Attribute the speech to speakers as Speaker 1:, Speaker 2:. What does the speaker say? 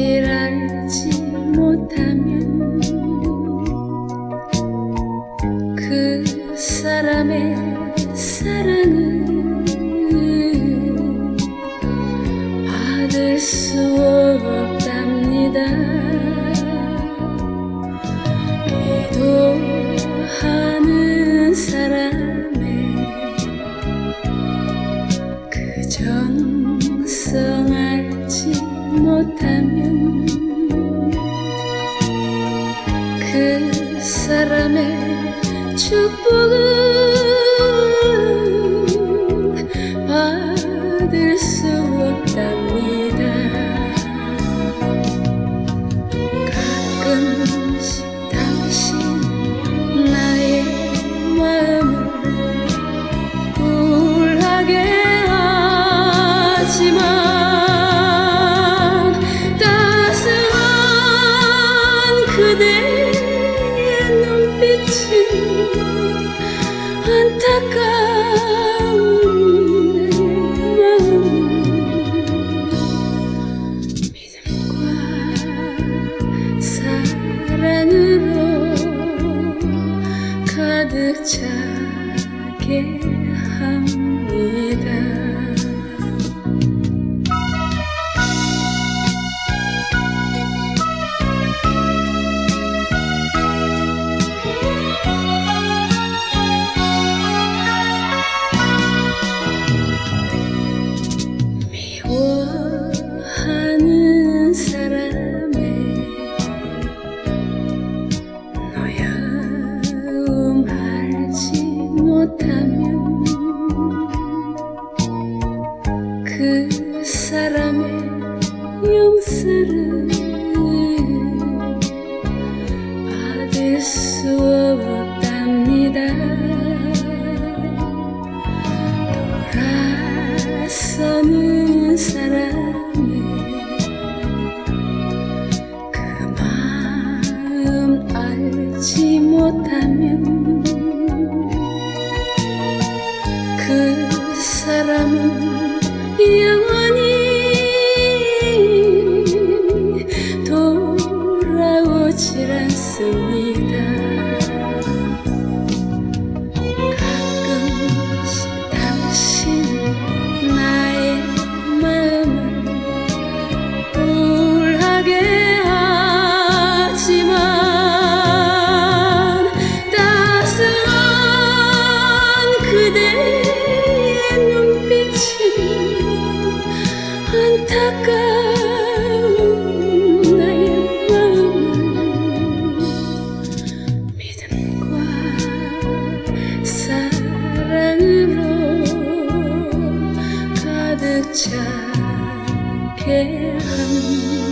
Speaker 1: 알지 못하면 그 사람의 사랑은 받을 수 없답니다. 기도하는 사람의 그 정성 알지 못하면 그 사람의 축복은 받을 수 없답니다. 가끔씩 당신 나의 마음을 우울하게 하지만 따스한 그대의 눈빛은 안타까운 내 마음 믿음과 사랑으로 가득 차게 합니다. 미워하는 사람의 노여움 알지 못하면 그 사람의 용서를 받을 수 없답니다. 돌아서는 사람의 그 마음 알지 못하면 그 사람은 영원히 돌아오질 않습니다. 가끔씩 당신은 나의 마음을 우울하게 하지만 따스한 그대의 눈빛은 안타까운 나의 마음을 믿음과 사랑으로 가득 차게 합니다.